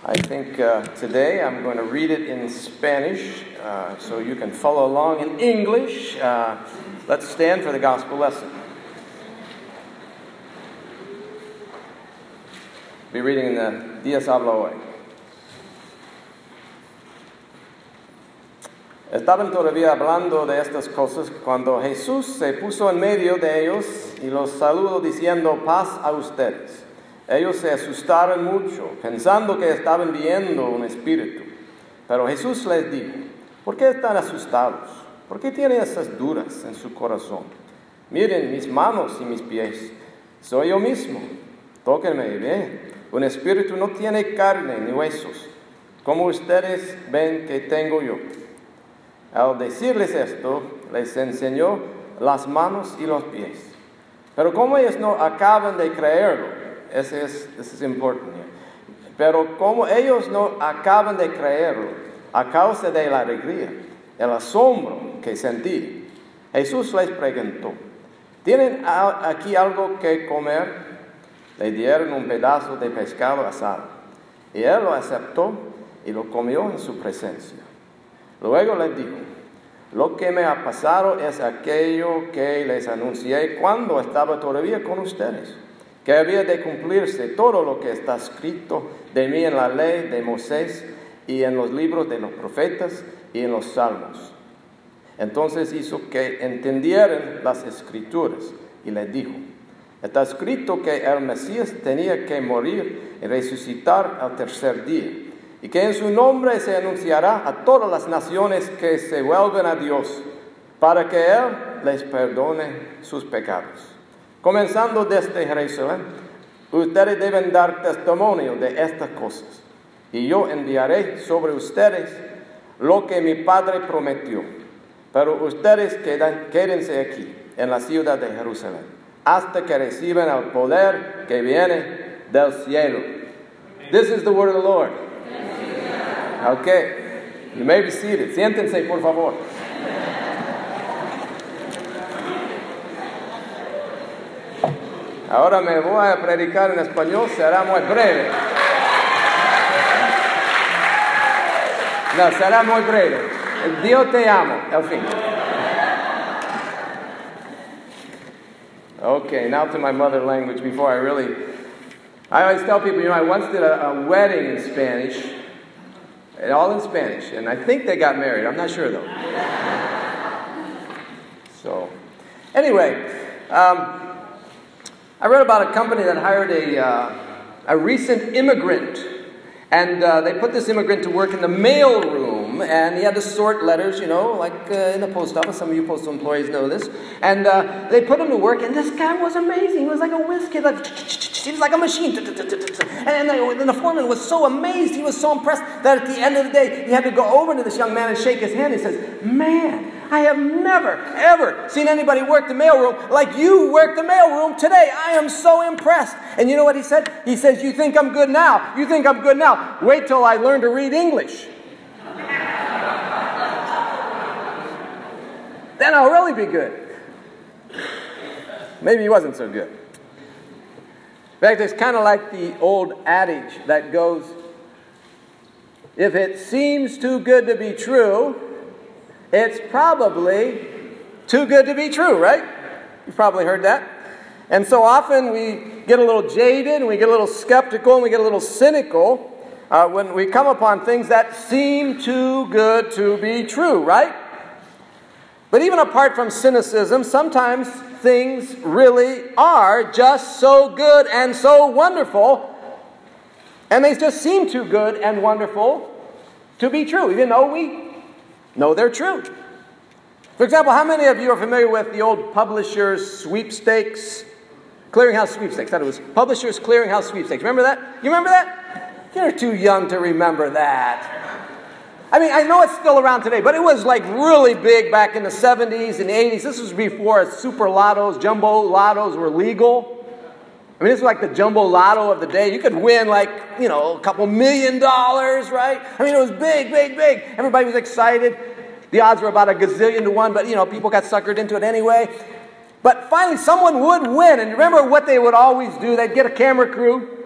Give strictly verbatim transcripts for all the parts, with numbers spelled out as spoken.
I think uh, today I'm going to read it in Spanish uh, so you can follow along in English. Uh, let's stand for the gospel lesson. I'll be reading in the Dios Habla Hoy. Estaban todavía hablando de estas cosas cuando Jesús se puso en medio de ellos y los saludó diciendo paz a ustedes. Ellos se asustaron mucho, pensando que estaban viendo un espíritu. Pero Jesús les dijo, ¿por qué están asustados? ¿Por qué tienen esas dudas en su corazón? Miren mis manos y mis pies. Soy yo mismo. Tóquenme y vean. Un espíritu no tiene carne ni huesos, como ustedes ven que tengo yo. Al decirles esto, les enseñó las manos y los pies. Pero como ellos no acaban de creerlo, Ese es, this is important here. Pero como ellos no acaban de creerlo, a causa de la alegría, el asombro que sentí, Jesús les preguntó, ¿tienen aquí algo que comer? Le dieron un pedazo de pescado asado, y él lo aceptó y lo comió en su presencia. Luego les dijo, lo que me ha pasado es aquello que les anuncié cuando estaba todavía con ustedes, que había de cumplirse todo lo que está escrito de mí en la ley de Moisés y en los libros de los profetas y en los salmos. Entonces hizo que entendieran las escrituras y les dijo, está escrito que el Mesías tenía que morir y resucitar al tercer día, y que en su nombre se anunciará a todas las naciones que se vuelven a Dios, para que Él les perdone sus pecados. Comenzando desde Jerusalén, ustedes deben dar testimonio de estas cosas, y yo enviaré sobre ustedes lo que mi Padre prometió. Pero ustedes quedan, quédense aquí, en la ciudad de Jerusalén, hasta que reciban el poder que viene del cielo. This is the word of the Lord. Okay, you may be seated. Siéntense, por favor. Ahora me voy a predicar en español, será muy breve. No, será muy breve. Dios te amo, al fin. Okay, now to my mother language before I really... I always tell people, you know, I once did a, a wedding in Spanish, and all in Spanish, and I think they got married. I'm not sure, though. So, anyway... Um, I read about a company that hired a, uh, a recent immigrant, and uh, they put this immigrant to work in the mail room, and he had to sort letters, you know, like uh, in the post office. Some of you postal employees know this. And uh, they put him to work, and this guy was amazing. He was like a whiz kid. Like, he was like a machine. And then the foreman was so amazed, he was so impressed, that at the end of the day, he had to go over to this young man and shake his hand. He says, man, I have never, ever seen anybody work the mailroom like you work the mailroom today. I am so impressed. And you know what he said? He says, you think I'm good now? You think I'm good now? Wait till I learn to read English. Then I'll really be good. Maybe he wasn't so good. In fact, it's kind of like the old adage that goes, if it seems too good to be true, it's probably too good to be true, right? You've probably heard that. And so often we get a little jaded and we get a little skeptical and we get a little cynical uh, when we come upon things that seem too good to be true, right? But even apart from cynicism, sometimes things really are just so good and so wonderful, and they just seem too good and wonderful to be true, even though we know they're true. For example, how many of you are familiar with the old Publishers Sweepstakes? Clearinghouse Sweepstakes. That it was Publishers Clearinghouse Sweepstakes. Remember that? You remember that? You're too young to remember that. I mean, I know it's still around today, but it was like really big back in the seventies and eighties. This was before super lottos, jumbo lottos were legal. I mean, this was like the jumbo lotto of the day. You could win like, you know, a couple million dollars, right? I mean, it was big, big, big. Everybody was excited. The odds were about a gazillion to one, but, you know, people got suckered into it anyway. But finally, someone would win. And remember what they would always do? They'd get a camera crew.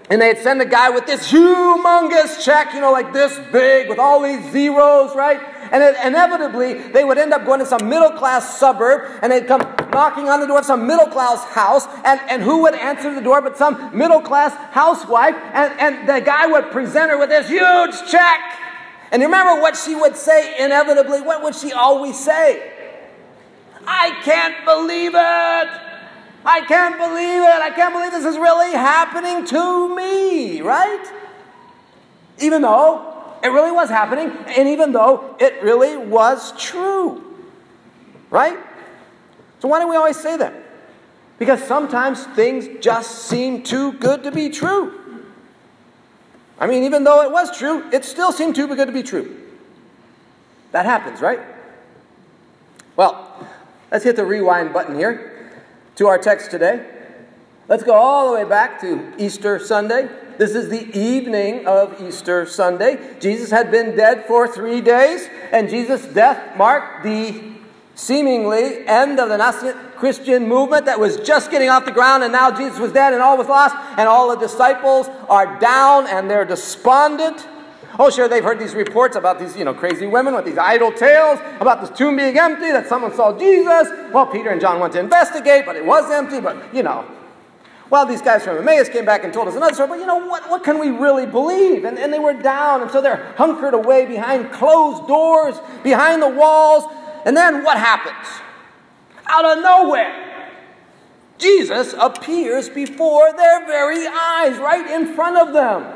And they'd send a guy with this humongous check, you know, like this big, with all these zeros, right? And it, inevitably, they would end up going to some middle-class suburb, and they'd come knocking on the door of some middle-class house, and, and who would answer the door but some middle-class housewife, and, and the guy would present her with this huge check. And you remember what she would say inevitably? What would she always say? I can't believe it! I can't believe it! I can't believe this is really happening to me, right? Even though it really was happening, and even though it really was true. Right? So why do we always say that? Because sometimes things just seem too good to be true. I mean, even though it was true, it still seemed too good to be true. That happens, right? Well, let's hit the rewind button here to our text today. Let's go all the way back to Easter Sunday. This is the evening of Easter Sunday. Jesus had been dead for three days, and Jesus' death marked the seemingly end of the nascent Christian movement that was just getting off the ground, and now Jesus was dead and all was lost, and all the disciples are down and they're despondent. Oh, sure, they've heard these reports about these, you know, crazy women with these idle tales, about this tomb being empty, that someone saw Jesus. Well, Peter and John went to investigate, but it was empty, but, you know. Well, these guys from Emmaus came back and told us another story, but, you know, what, what can we really believe? And, and they were down, and so they're hunkered away behind closed doors, behind the walls. And then what happens? Out of nowhere, Jesus appears before their very eyes, right in front of them.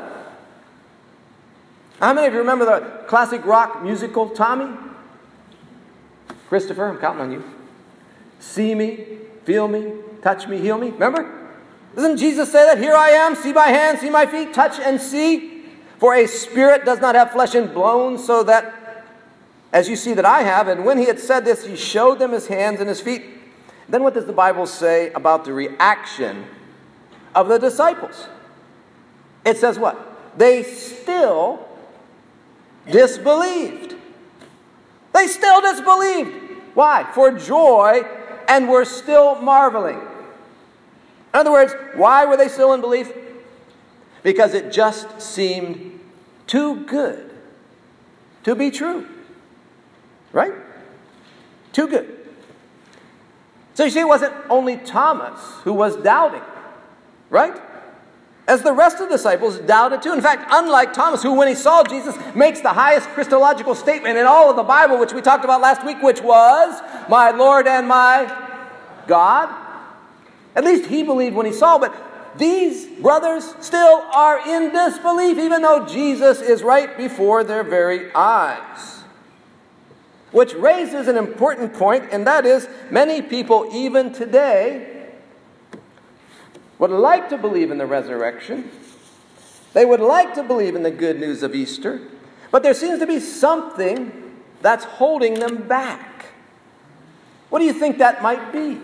How many of you remember the classic rock musical, Tommy? Christopher, I'm counting on you. See me, feel me, touch me, heal me. Remember? Doesn't Jesus say that? Here I am, see my hands, see my feet, touch and see. For a spirit does not have flesh and bones, so that, as you see that I have. And when he had said this, he showed them his hands and his feet. Then what does the Bible say about the reaction of the disciples? It says what? They still disbelieved. They still disbelieved. Why? For joy, and were still marveling. In other words, why were they still in belief? Because it just seemed too good to be true. Right? Too good. So you see, it wasn't only Thomas who was doubting. Right? As the rest of the disciples doubted too. In fact, unlike Thomas, who when he saw Jesus makes the highest Christological statement in all of the Bible, which we talked about last week, which was, my Lord and my God. At least he believed when he saw, but these brothers still are in disbelief, even though Jesus is right before their very eyes. Which raises an important point, and that is, many people even today would like to believe in the resurrection. They would like to believe in the good news of Easter, but there seems to be something that's holding them back. What do you think that might be?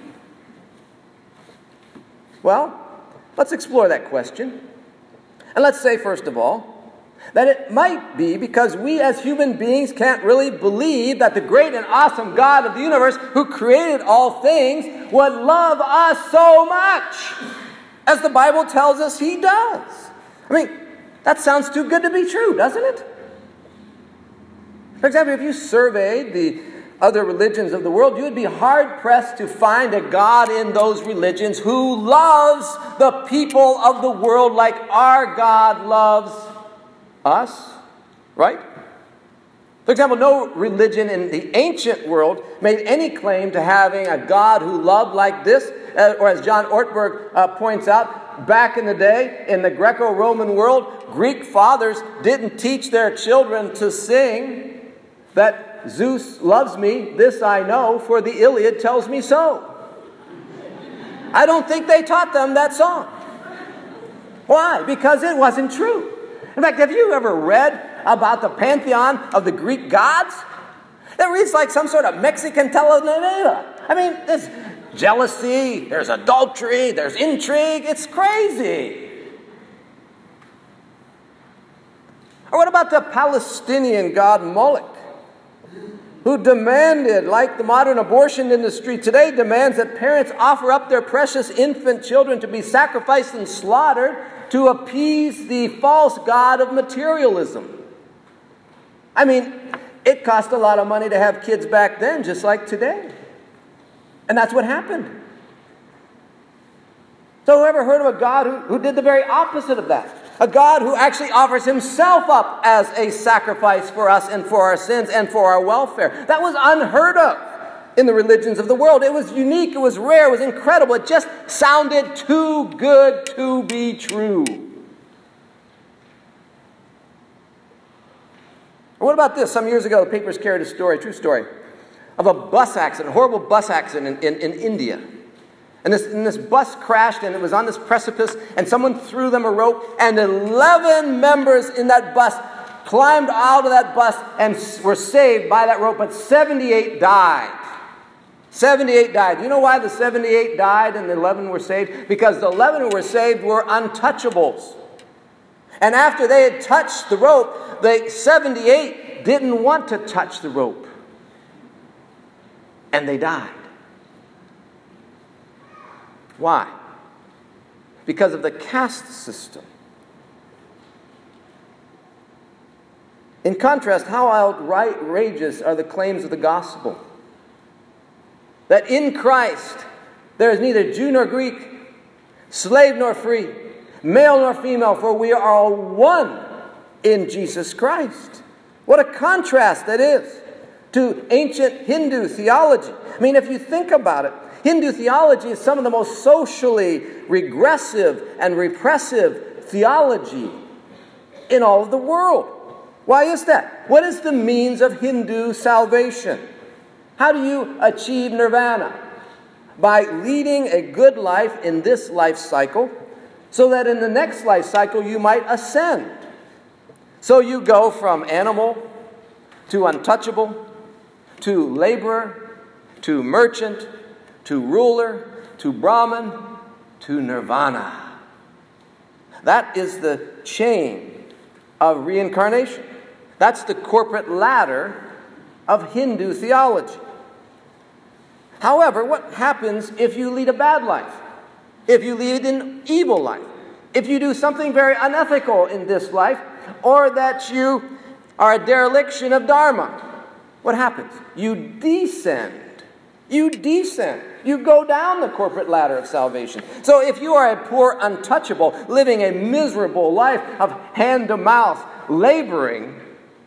Well, let's explore that question. And let's say, first of all, that it might be because we as human beings can't really believe that the great and awesome God of the universe, who created all things, would love us so much, as the Bible tells us he does. I mean, that sounds too good to be true, doesn't it? For example, if you surveyed the other religions of the world, you would be hard-pressed to find a God in those religions who loves the people of the world like our God loves us, right? For example, no religion in the ancient world made any claim to having a God who loved like this, uh, or as John Ortberg uh, points out, back in the day, in the Greco-Roman world, Greek fathers didn't teach their children to sing that Zeus loves me, this I know, for the Iliad tells me so. I don't think they taught them that song. Why? Because it wasn't true. In fact, have you ever read about the pantheon of the Greek gods? It reads like some sort of Mexican telenovela. I mean, there's jealousy, there's adultery, there's intrigue. It's crazy. Or what about the Palestinian god Moloch, who demanded, like the modern abortion industry today demands, that parents offer up their precious infant children to be sacrificed and slaughtered to appease the false god of materialism. I mean, it cost a lot of money to have kids back then, just like today. And that's what happened. So whoever heard of a God who, who did the very opposite of that? A God who actually offers himself up as a sacrifice for us and for our sins and for our welfare. That was unheard of in the religions of the world. It was unique, it was rare, it was incredible. It just sounded too good to be true. What about this? Some years ago, the papers carried a story, a true story, of a bus accident, a horrible bus accident in, in, in India. And this, and this bus crashed, and it was on this precipice, and someone threw them a rope, and eleven members in that bus climbed out of that bus and were saved by that rope, but seventy-eight died. seventy-eight died. You know why the seventy-eight died and the eleven were saved? Because the eleven who were saved were untouchables. And after they had touched the rope, the seventy-eight didn't want to touch the rope. And they died. Why? Because of the caste system. In contrast, how outrageous are the claims of the gospel? That in Christ there is neither Jew nor Greek, slave nor free, male nor female, for we are all one in Jesus Christ. What a contrast that is to ancient Hindu theology. I mean, if you think about it, Hindu theology is some of the most socially regressive and repressive theology in all of the world. Why is that? What is the means of Hindu salvation? How do you achieve nirvana? By leading a good life in this life cycle, so that in the next life cycle you might ascend. So you go from animal to untouchable, to laborer, to merchant, to ruler, to Brahman, to nirvana. That is the chain of reincarnation. That's the corporate ladder of Hindu theology. However, what happens if you lead a bad life? If you lead an evil life? If you do something very unethical in this life, or that you are a dereliction of Dharma? What happens? You descend. You descend. You go down the corporate ladder of salvation. So if you are a poor untouchable, living a miserable life of hand-to-mouth laboring,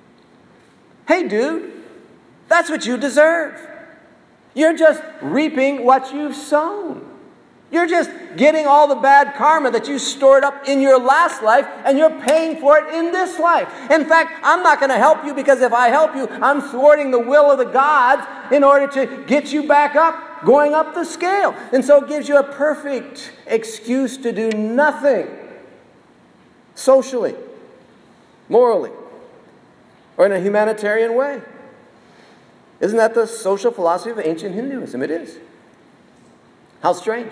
hey dude, that's what you deserve. You're just reaping what you've sown. You're just getting all the bad karma that you stored up in your last life, and you're paying for it in this life. In fact, I'm not going to help you, because if I help you, I'm thwarting the will of the gods in order to get you back up, going up the scale. And so it gives you a perfect excuse to do nothing socially, morally, or in a humanitarian way. Isn't that the social philosophy of ancient Hinduism? It is. How strange.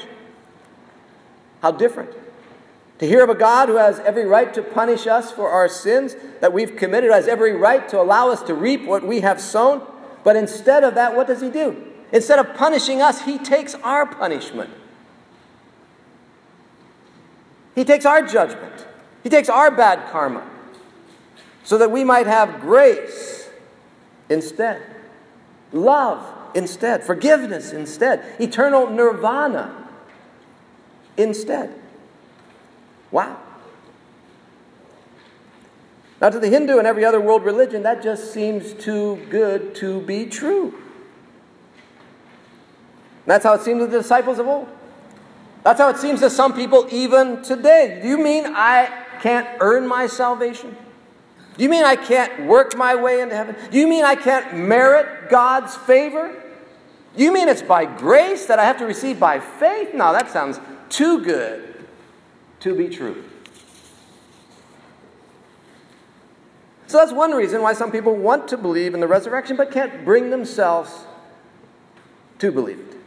How different. To hear of a God who has every right to punish us for our sins that we've committed, who has every right to allow us to reap what we have sown, but instead of that, what does he do? Instead of punishing us, he takes our punishment. He takes our judgment. He takes our bad karma, so that we might have grace instead, love instead, forgiveness instead, eternal nirvana instead. Wow. Now, to the Hindu and every other world religion, that just seems too good to be true. And that's how it seemed to the disciples of old. That's how it seems to some people even today. Do you mean I can't earn my salvation? Do you mean I can't work my way into heaven? Do you mean I can't merit God's favor? Do you mean it's by grace that I have to receive by faith? No, that sounds too good to be true. So that's one reason why some people want to believe in the resurrection but can't bring themselves to believe it.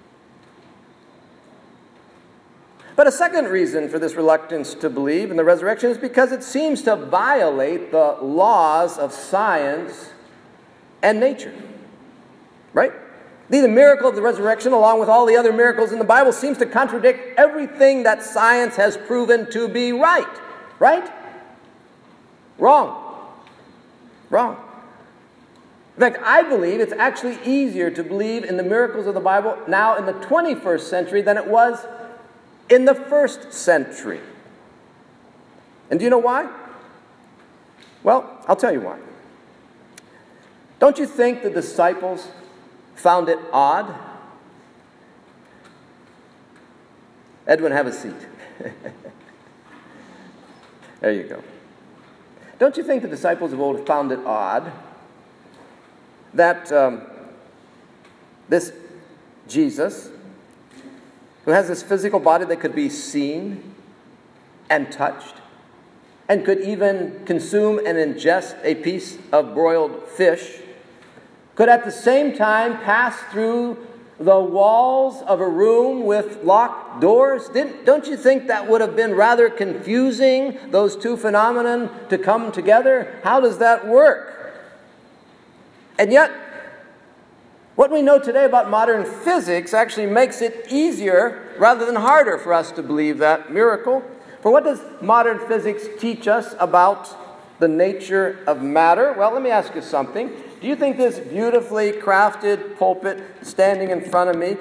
But a second reason for this reluctance to believe in the resurrection is because it seems to violate the laws of science and nature. Right? The miracle of the resurrection, along with all the other miracles in the Bible, seems to contradict everything that science has proven to be right. Right? Wrong. Wrong. In fact, I believe it's actually easier to believe in the miracles of the Bible now in the twenty-first century than it was in the first century. And do you know why? Well, I'll tell you why. Don't you think the disciples found it odd? Edwin, have a seat. There you go. Don't you think the disciples of old found it odd that um, this Jesus, who has this physical body that could be seen and touched, and could even consume and ingest a piece of broiled fish, could at the same time pass through the walls of a room with locked doors? Didn't, don't you think that would have been rather confusing, those two phenomena to come together? How does that work? And yet, what we know today about modern physics actually makes it easier rather than harder for us to believe that miracle. For what does modern physics teach us about the nature of matter? Well, let me ask you something. Do you think this beautifully crafted pulpit standing in front of me,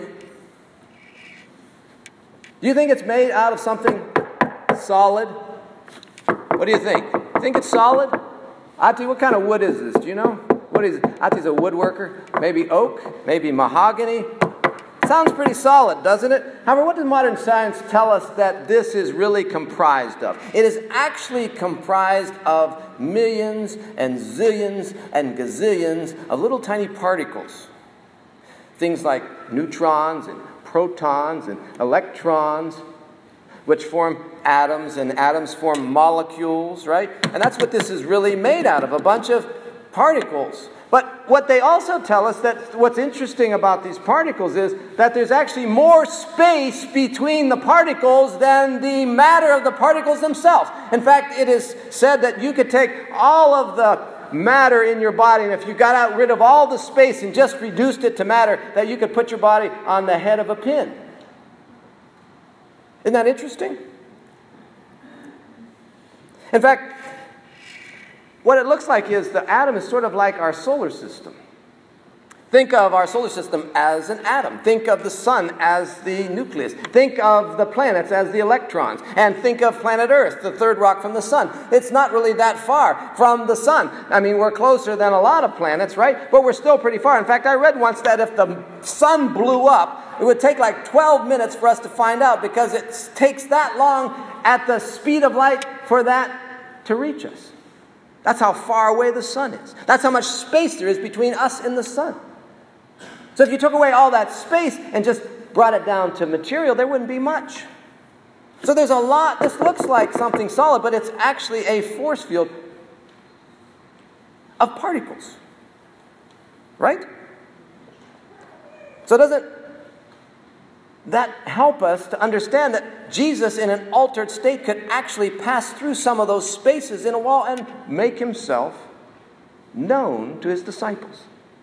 do you think it's made out of something solid? What do you think? Think it's solid? Ati, what kind of wood is this? Do you know? What is it? Ati's a woodworker. Maybe oak? Maybe mahogany? Sounds pretty solid, doesn't it? However, what does modern science tell us that this is really comprised of? It is actually comprised of millions and zillions and gazillions of little tiny particles. Things like neutrons and protons and electrons, which form atoms, and atoms form molecules, right? And that's what this is really made out of, a bunch of particles. But what they also tell us, that what's interesting about these particles is that there's actually more space between the particles than the matter of the particles themselves. In fact, it is said that you could take all of the matter in your body, and if you got out rid of all the space and just reduced it to matter, that you could put your body on the head of a pin. Isn't that interesting? In fact, what it looks like is the atom is sort of like our solar system. Think of our solar system as an atom. Think of the sun as the nucleus. Think of the planets as the electrons. And think of planet Earth, the third rock from the sun. It's not really that far from the sun. I mean, we're closer than a lot of planets, right? But we're still pretty far. In fact, I read once that if the sun blew up, it would take like twelve minutes for us to find out, because it takes that long at the speed of light for that to reach us. That's how far away the sun is. That's how much space there is between us and the sun. So if you took away all that space and just brought it down to material, there wouldn't be much. So there's a lot. This looks like something solid, but it's actually a force field of particles. Right? So doesn't that help us to understand that Jesus, in an altered state, could actually pass through some of those spaces in a wall and make himself known to his disciples?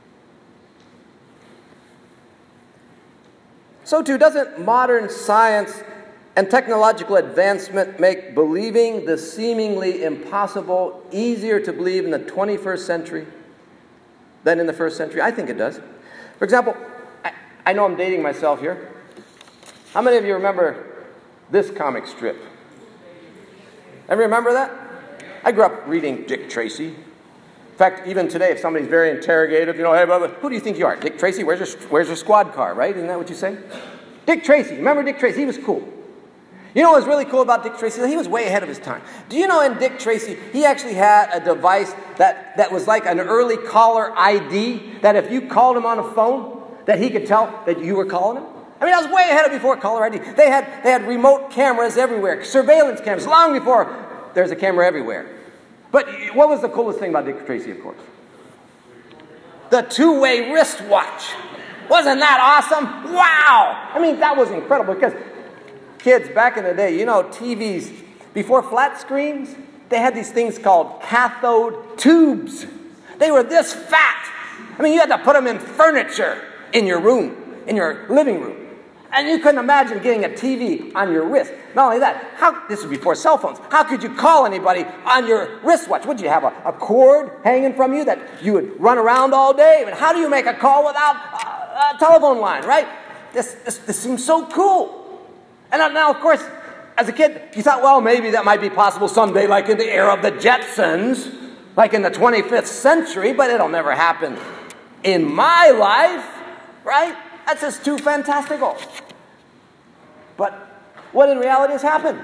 So too, doesn't modern science and technological advancement make believing the seemingly impossible easier to believe in the twenty-first century than in the first century? I think it does. For example, I, I know I'm dating myself here. How many of you remember this comic strip? Ever remember that? I grew up reading Dick Tracy. In fact, even today, if somebody's very interrogative, you know, hey, brother, who do you think you are? Dick Tracy? Where's your, where's your squad car, right? Isn't that what you say? Dick Tracy. Remember Dick Tracy? He was cool. You know what was really cool about Dick Tracy? He was way ahead of his time. Do you know in Dick Tracy, he actually had a device that, that was like an early caller I D, that if you called him on a phone, that he could tell that you were calling him? I mean, I was way ahead of before caller I D. They had, they had remote cameras everywhere, surveillance cameras, long before there's a camera everywhere. But what was the coolest thing about Dick Tracy, of course? The two-way wristwatch. Wasn't that awesome? Wow! I mean, that was incredible, because kids back in the day, you know, T Vs, before flat screens, they had these things called cathode tubes. They were this fat. I mean, you had to put them in furniture. in your room, in your living room. And you couldn't imagine getting a T V on your wrist. Not only that, how, this was before cell phones. How could you call anybody on your wristwatch? Would you have a, a cord hanging from you that you would run around all day? I mean, how do you make a call without a, a telephone line, right? This, this, this seems so cool. And now, of course, as a kid, you thought, well, maybe that might be possible someday, like in the era of the Jetsons, like in the twenty-fifth century, but it'll never happen in my life, right? That's just too fantastical. But what in reality has happened?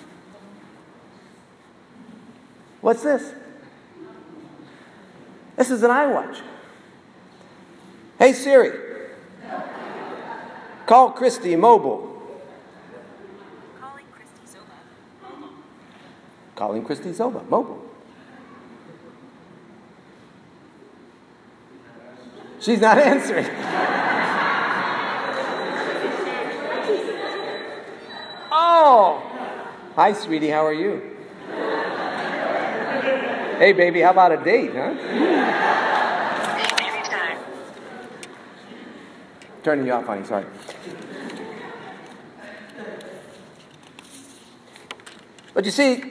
What's this? This is an iWatch. Hey Siri, call Christy Mobile. Calling Christy Zoba. Mobile. Calling Christy Zoba, mobile. She's not answering. Oh, hi, sweetie. How are you? Hey, baby. How about a date, huh? Baby time. Turning you off, honey. Sorry. But you see,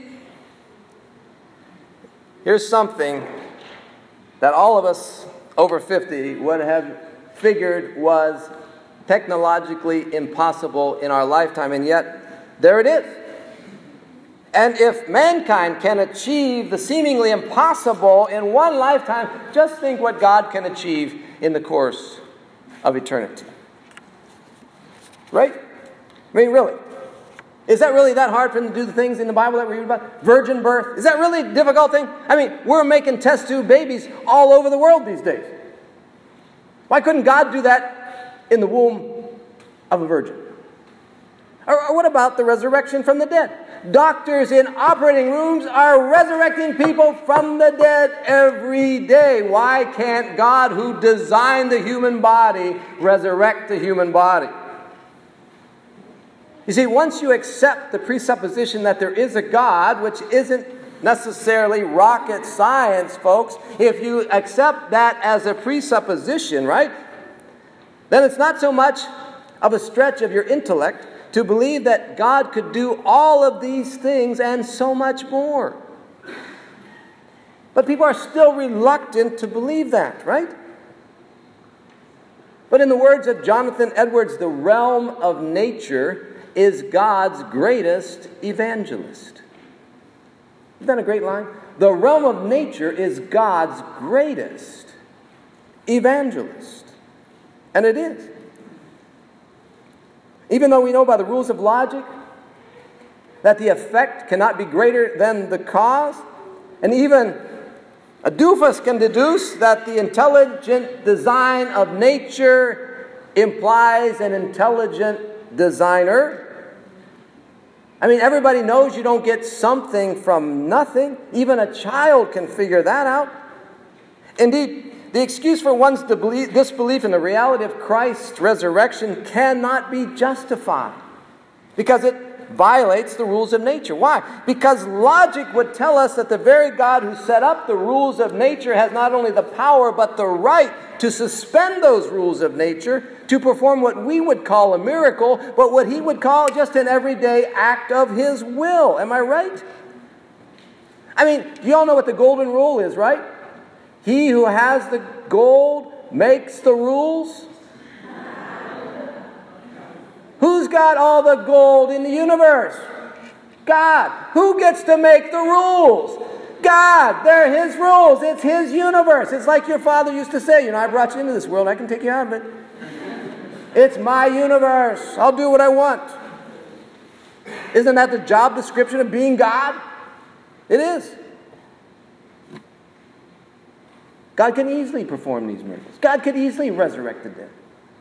here's something that all of us over fifty would have figured was technologically impossible in our lifetime, and yet there it is. And if mankind can achieve the seemingly impossible in one lifetime, just think what God can achieve in the course of eternity. Right? I mean, really. Is that really that hard for him to do the things in the Bible that we read about? Virgin birth. Is that really a difficult thing? I mean, we're making test tube babies all over the world these days. Why couldn't God do that in the womb of a virgin? Or, or what about the resurrection from the dead? Doctors in operating rooms are resurrecting people from the dead every day. Why can't God, who designed the human body, resurrect the human body? You see, once you accept the presupposition that there is a God, which isn't necessarily rocket science, folks, if you accept that as a presupposition, right, then it's not so much of a stretch of your intellect to believe that God could do all of these things and so much more. But people are still reluctant to believe that, right? But in the words of Jonathan Edwards, the realm of nature is God's greatest evangelist. Isn't that a great line? The realm of nature is God's greatest evangelist. And it is. Even though we know by the rules of logic that the effect cannot be greater than the cause, and even a doofus can deduce that the intelligent design of nature implies an intelligent designer. I mean, everybody knows you don't get something from nothing. Even a child can figure that out. Indeed, the excuse for one's disbelief in the reality of Christ's resurrection cannot be justified because it violates the rules of nature. Why? Because logic would tell us that the very God who set up the rules of nature has not only the power but the right to suspend those rules of nature to perform what we would call a miracle, but what he would call just an everyday act of his will. Am I right? I mean, you all know what the golden rule is, right? He who has the gold makes the rules. Who's got all the gold in the universe? God. Who gets to make the rules? God. They're his rules. It's his universe. It's like your father used to say, you know, I brought you into this world. I can take you out of it. It's my universe. I'll do what I want. Isn't that the job description of being God? It is. God can easily perform these miracles. God could easily resurrect the dead.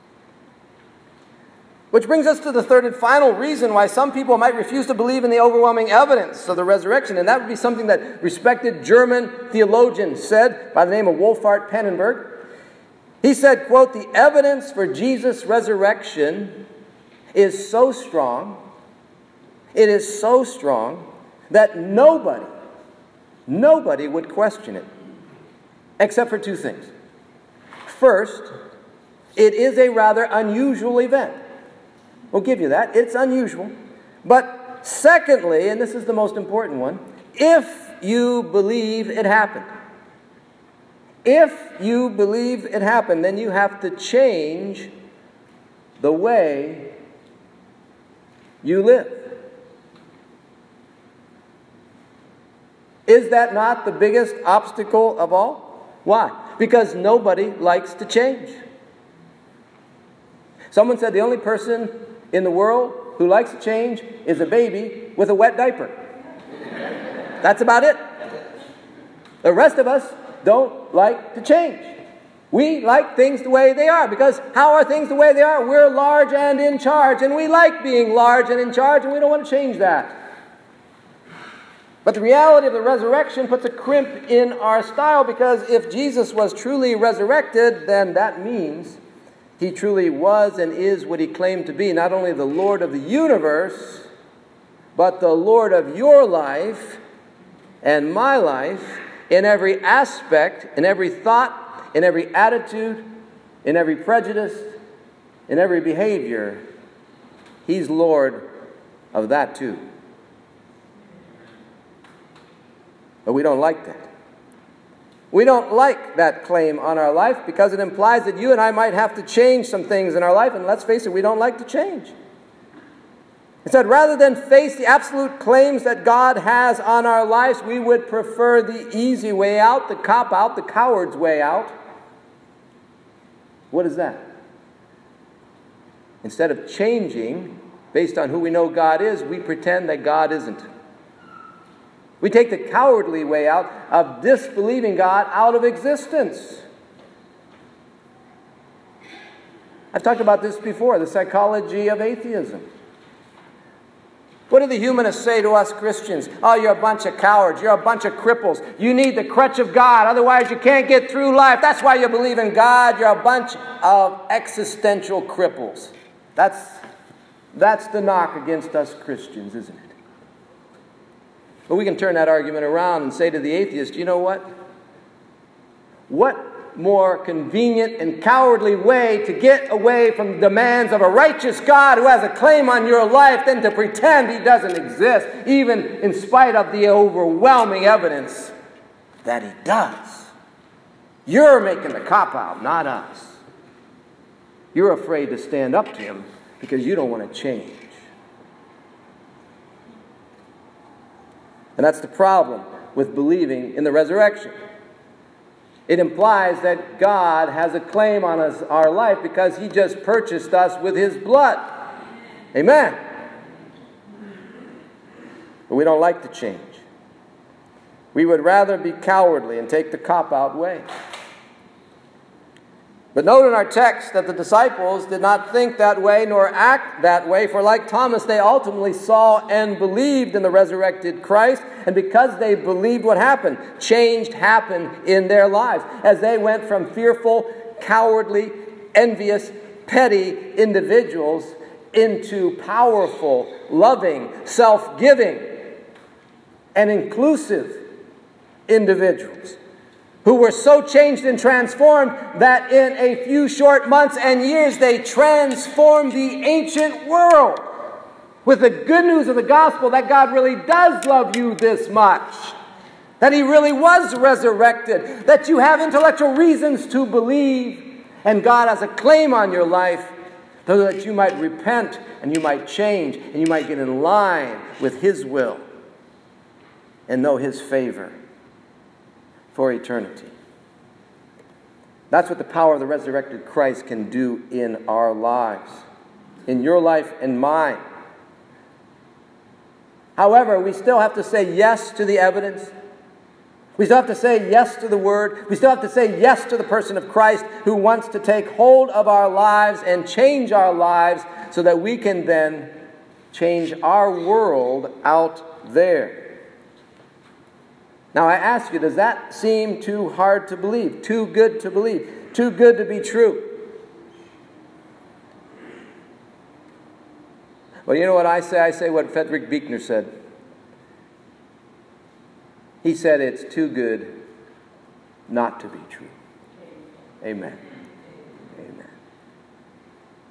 Which brings us to the third and final reason why some people might refuse to believe in the overwhelming evidence of the resurrection. And that would be something that respected German theologian said by the name of Wolfhart Pannenberg. He said, quote, "The evidence for Jesus' resurrection is so strong, it is so strong, that nobody, nobody would question it. Except for two things. First, It is a rather unusual event. We'll give you that. It's unusual. But secondly, and this is the most important one, if you believe it happened, if you believe it happened, then you have to change the way you live. Is that not the biggest obstacle of all? Why? Because nobody likes to change. Someone said the only person in the world who likes to change is a baby with a wet diaper. That's about it. The rest of us don't like to change. We like things the way they are, because how are things the way they are? We're large and in charge, and we like being large and in charge, and we don't want to change that. But the reality of the resurrection puts a crimp in our style, because if Jesus was truly resurrected, then that means he truly was and is what he claimed to be, not only the Lord of the universe, but the Lord of your life and my life, in every aspect, in every thought, in every attitude, in every prejudice, in every behavior. He's Lord of that too. But we don't like that. We don't like that claim on our life, because it implies that you and I might have to change some things in our life, and let's face it, we don't like to change. Instead, rather than face the absolute claims that God has on our lives, we would prefer the easy way out, the cop-out, the coward's way out. What is that? Instead of changing based on who we know God is, we pretend that God isn't. We take the cowardly way out of disbelieving God out of existence. I've talked about this before, the psychology of atheism. What do the humanists say to us Christians? Oh, you're a bunch of cowards. You're a bunch of cripples. You need the crutch of God. Otherwise, you can't get through life. That's why you believe in God. You're a bunch of existential cripples. That's, that's the knock against us Christians, isn't it? But we can turn that argument around and say to the atheist, you know what? What more convenient and cowardly way to get away from the demands of a righteous God who has a claim on your life than to pretend he doesn't exist, even in spite of the overwhelming evidence that he does. You're making the cop-out, not us. You're afraid to stand up to him because you don't want to change. And that's the problem with believing in the resurrection. It implies that God has a claim on us, our life, because he just purchased us with his blood. Amen. But we don't like to change. We would rather be cowardly and take the cop-out way. But note in our text that the disciples did not think that way nor act that way, for like Thomas, they ultimately saw and believed in the resurrected Christ, and because they believed, what happened? Change happened in their lives as they went from fearful, cowardly, envious, petty individuals into powerful, loving, self-giving, and inclusive individuals who were so changed and transformed that in a few short months and years they transformed the ancient world with the good news of the gospel that God really does love you this much, that he really was resurrected, that you have intellectual reasons to believe, and God has a claim on your life so that you might repent and you might change and you might get in line with his will and know his favor for eternity. That's what the power of the resurrected Christ can do in our lives, in your life and mine. However, we still have to say yes to the evidence. We still have to say yes to the Word. We still have to say yes to the person of Christ who wants to take hold of our lives and change our lives so that we can then change our world out there. Now I ask you, does that seem too hard to believe? Too good to believe? Too good to be true? Well, you know what I say? I say what Frederick Buechner said. He said it's too good not to be true. Amen. Amen.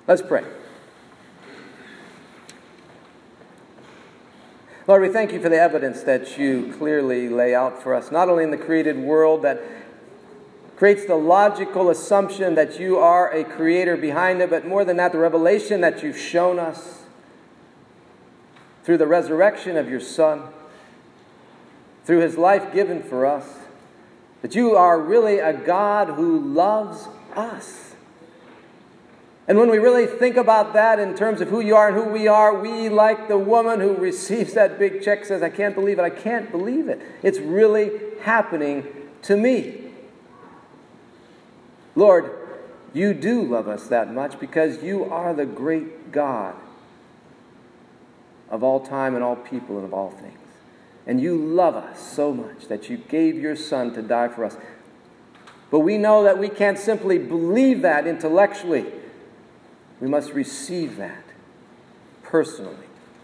Let's pray. Lord, we thank you for the evidence that you clearly lay out for us, not only in the created world that creates the logical assumption that you are a creator behind it, but more than that, the revelation that you've shown us through the resurrection of your Son, through his life given for us, that you are really a God who loves us. And when we really think about that in terms of who you are and who we are, we, like the woman who receives that big check, says, I can't believe it, I can't believe it. It's really happening to me. Lord, you do love us that much because you are the great God of all time and all people and of all things. And you love us so much that you gave your Son to die for us. But we know that we can't simply believe that intellectually. We must receive that personally.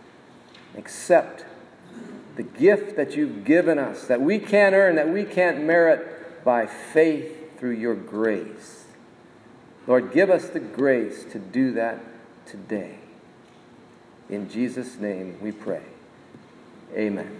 Accept the gift that you've given us, that we can't earn, that we can't merit, by faith through your grace. Lord, give us the grace to do that today. In Jesus' name we pray. Amen.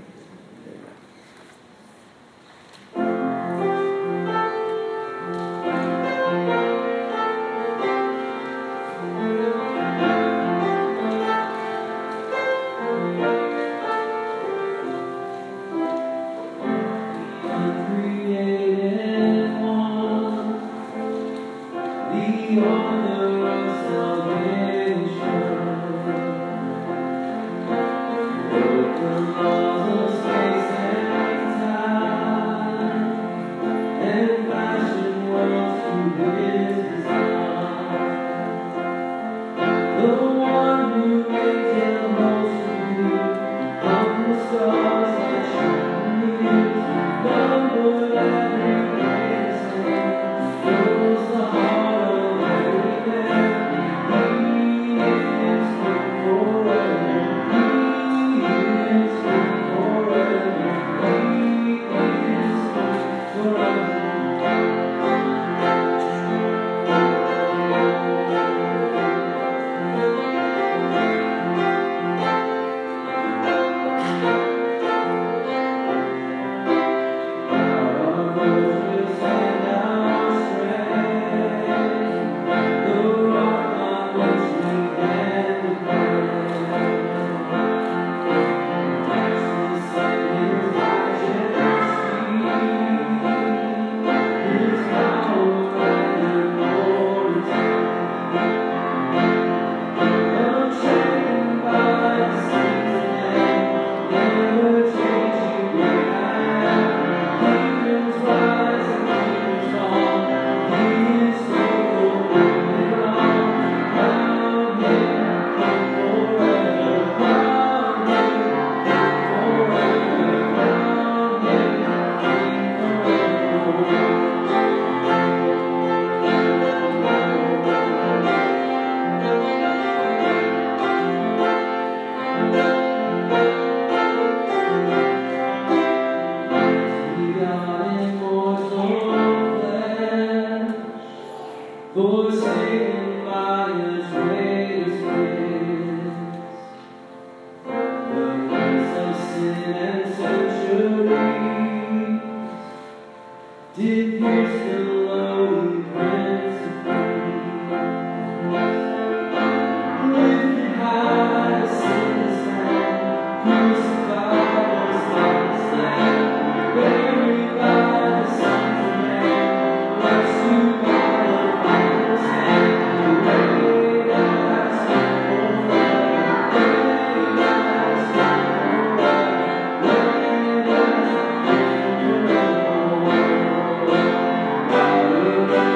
Thank you.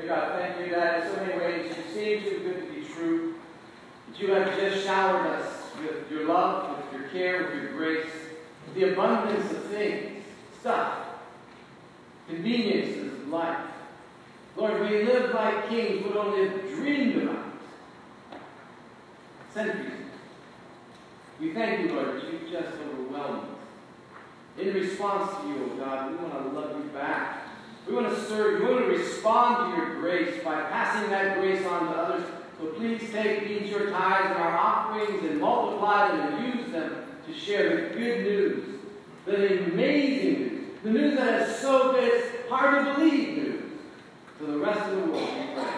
Dear God, thank you that in so many ways you seem too good to be true. That you have just showered us with your love, with your care, with your grace, with the abundance of things, stuff, conveniences of life. Lord, we live like kings would only have dreamed about centuries ago. We thank you, Lord, that you just overwhelmed us. In response to you, oh God, we want to love you back. We want to serve you. We want to respond to your grace by passing that grace on to others. So please take these your tithes and our offerings and multiply them and use them to share the good news, the amazing news, the news that is so good it's hard to believe news to the rest of the world. We pray.